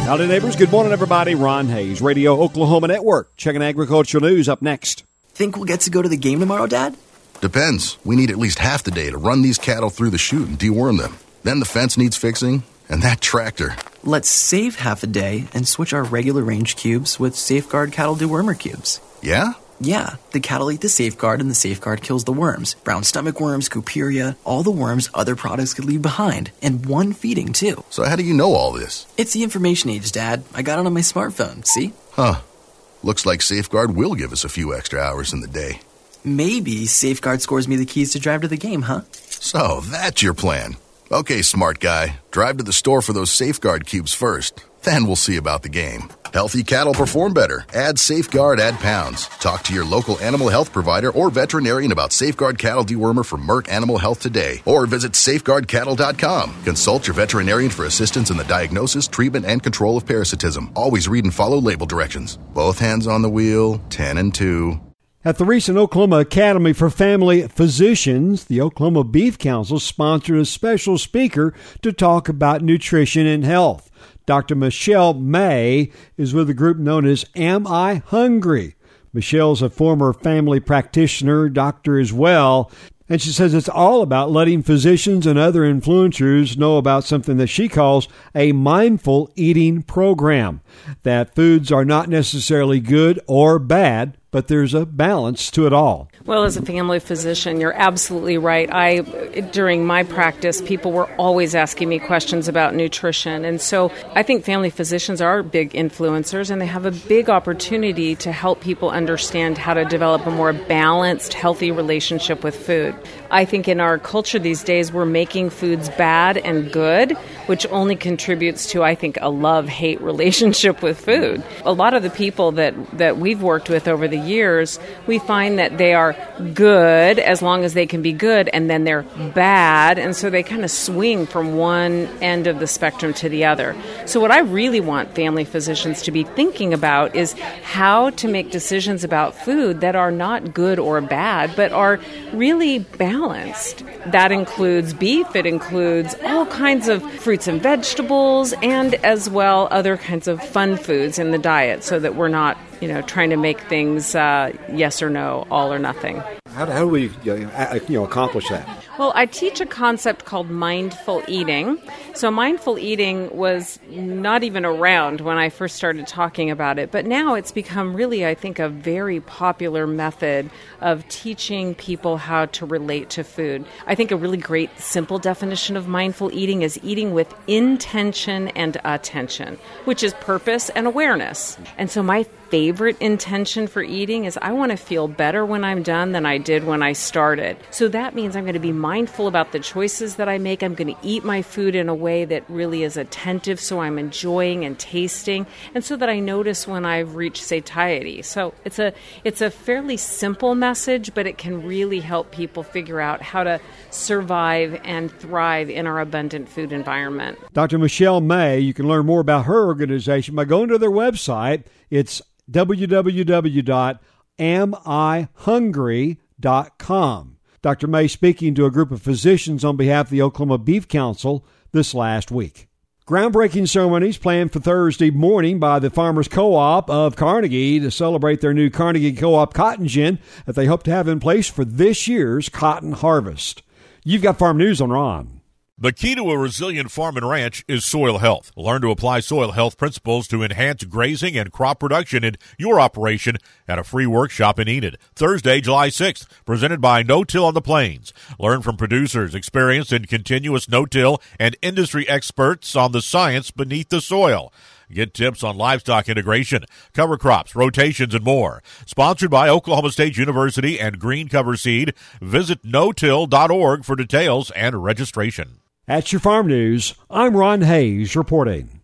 Howdy, neighbors. Good morning, everybody. Ron Hayes, Radio Oklahoma Network. Checking agricultural news up next. Think we'll get to go to the game tomorrow, Dad? Depends. We need at least half the day to run these cattle through the chute and deworm them. Then the fence needs fixing, and that tractor. Let's save half a day and switch our regular range cubes with Safeguard Cattle Dewormer cubes. Yeah? Yeah, the cattle eat the Safeguard, and the Safeguard kills the worms. Brown stomach worms, Cuperia, all the worms other products could leave behind. And one feeding, too. So how do you know all this? It's the information age, Dad. I got it on my smartphone, see? Huh. Looks like Safeguard will give us a few extra hours in the day. Maybe Safeguard scores me the keys to drive to the game, huh? So that's your plan. Okay, smart guy. Drive to the store for those Safeguard cubes first. Then we'll see about the game. Healthy cattle perform better. Add Safeguard, add pounds. Talk to your local animal health provider or veterinarian about Safeguard Cattle Dewormer from Merck Animal Health today. Or visit safeguardcattle.com. Consult your veterinarian for assistance in the diagnosis, treatment, and control of parasitism. Always read and follow label directions. Both hands on the wheel, 10 and 2. At the recent Oklahoma Academy for Family Physicians, the Oklahoma Beef Council sponsored a special speaker to talk about nutrition and health. Dr. Michelle May is with a group known as Am I Hungry? Michelle's a former family practitioner, doctor as well, and she says it's all about letting physicians and other influencers know about something that she calls a mindful eating program, that foods are not necessarily good or bad, but there's a balance to it all. Well, as a family physician, you're absolutely right. During my practice, people were always asking me questions about nutrition. And so I think family physicians are big influencers, and they have a big opportunity to help people understand how to develop a more balanced, healthy relationship with food. I think in our culture these days, we're making foods bad and good, which only contributes to, I think, a love-hate relationship with food. A lot of the people that we've worked with over the years, we find that they are good as long as they can be good, and then they're bad, and so they kind of swing from one end of the spectrum to the other. So what I really want family physicians to be thinking about is how to make decisions about food that are not good or bad, but are really balanced. That includes beef, it includes all kinds of fruits and vegetables, and as well other kinds of fun foods in the diet, so that we're not trying to make things yes or no, all or nothing. How do we accomplish that? Well, I teach a concept called mindful eating. So mindful eating was not even around when I first started talking about it, but now it's become really, I think, a very popular method of teaching people how to relate to food. I think a really great, simple definition of mindful eating is eating with intention and attention, which is purpose and awareness. And so my favorite intention for eating is I want to feel better when I'm done than I did when I started. So that means I'm going to be mindful about the choices that I make. I'm going to eat my food in a way that really is attentive, so I'm enjoying and tasting, and so that I notice when I've reached satiety. So it's a fairly simple message, but it can really help people figure out how to survive and thrive in our abundant food environment. Dr. Michelle May, you can learn more about her organization by going to their website. It's www.amihungry.com. Dr. May speaking to a group of physicians on behalf of the Oklahoma Beef Council this last week. Groundbreaking ceremonies planned for Thursday morning by the Farmers Co-op of Carnegie to celebrate their new Carnegie Co-op cotton gin that they hope to have in place for this year's cotton harvest. You've got Farm News on Ron. The key to a resilient farm and ranch is soil health. Learn to apply soil health principles to enhance grazing and crop production in your operation at a free workshop in Enid, Thursday, July 6th, presented by No-Till on the Plains. Learn from producers experienced in continuous no-till and industry experts on the science beneath the soil. Get tips on livestock integration, cover crops, rotations, and more. Sponsored by Oklahoma State University and Green Cover Seed. Visit notill.org for details and registration. That's your Farm News. I'm Ron Hayes reporting.